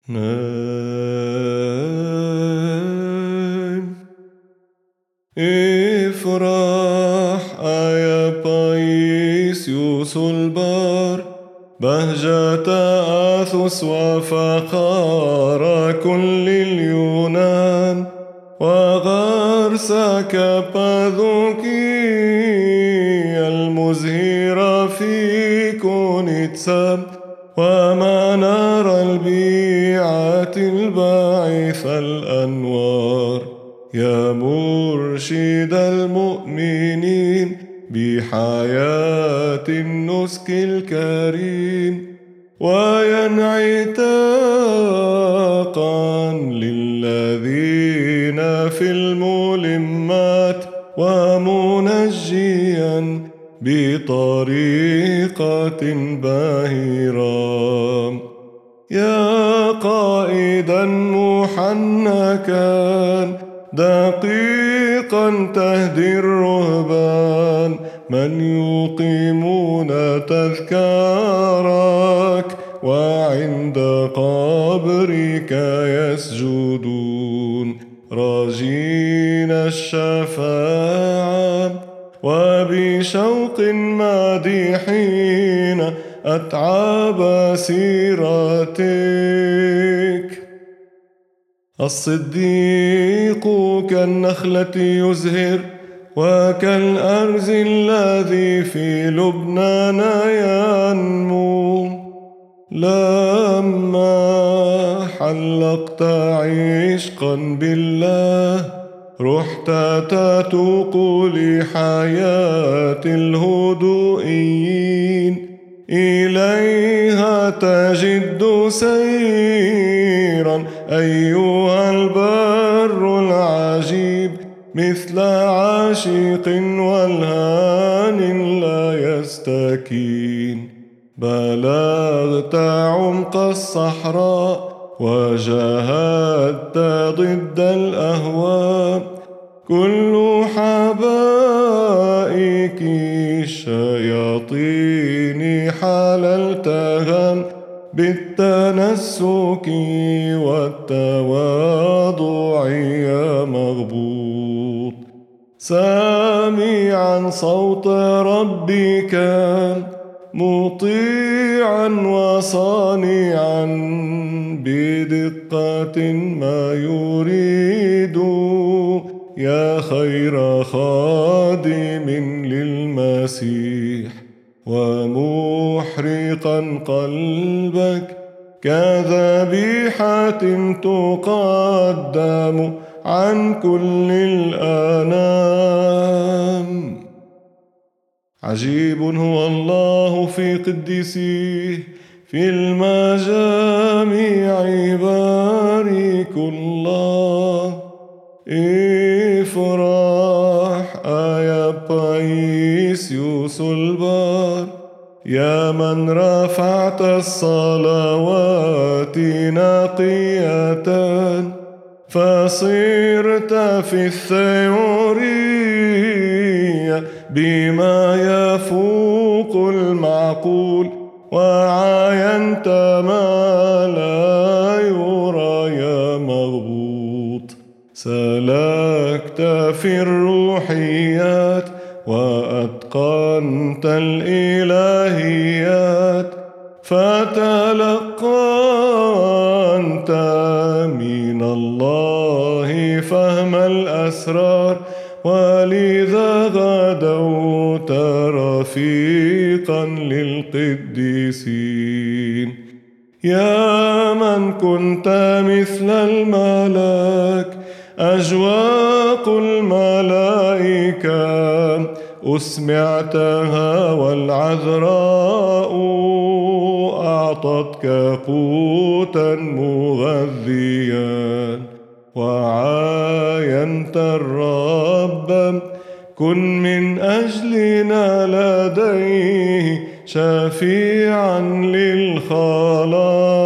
نام افرح يا بايسيوس البار، بهجة آثوس وفخار كل اليونان، وغرس كابادوكيا المزهرة في كونيتسا، ومنار البيعة الباعث الأنوار، يا مرشد المؤمنين بحياة النسك الكريم، وينعتاقا للذين في الملمات، ومنجيا بطريقة باهرة، يا قائدا محنكا دقيقا تهدي الرهبان، من يقيمون تذكارك وعند قبرك يسجدون، راجين الشفاعة وبشوق مادحين أتعاب سيرتك. الصديق كالنخلة يزهر، وكالأرز الذي في لبنان ينمو، لما حلقت عشقا بالله رحت تتوق لحياة الهدوئيين، إليها تجد سيرا أيها البر العجيب، مثل عاشق والهان لا يستكين، بلغت عمق الصحراء وجاهدت ضد الأهواء، كل حبائك الشياطين حللتها بالتنسك والتواضع يا مغبوط، سامعا صوت ربك مطيعا وصانعا بدقة ما يريد، يا خير خادم للمسيح، ومحرقا قلبك كذبيحة تقدم عن كل الأنام. عجيب هو الله في قديسيه، في المجامع بارك الله. افرح يا بايسيوس البار، يا من رفعت الصلوات نقية، فصرت في الثيورية بما يفوق المعقول، وعاينت ما لا يرى يا مغبوط، سلكت في الروحيات وأتقنت الإلهيات، فتلقنت من الله فهم الأسرار، ولذا غدوت رفيقا للقديسين، يا من كنت مثل الملاك أجواق الملائكة، أسمعتها والعذراء أعطتك قوتا مغذيا، وعاينت الرب كن من أجلنا لديه شفيعا للخلاص.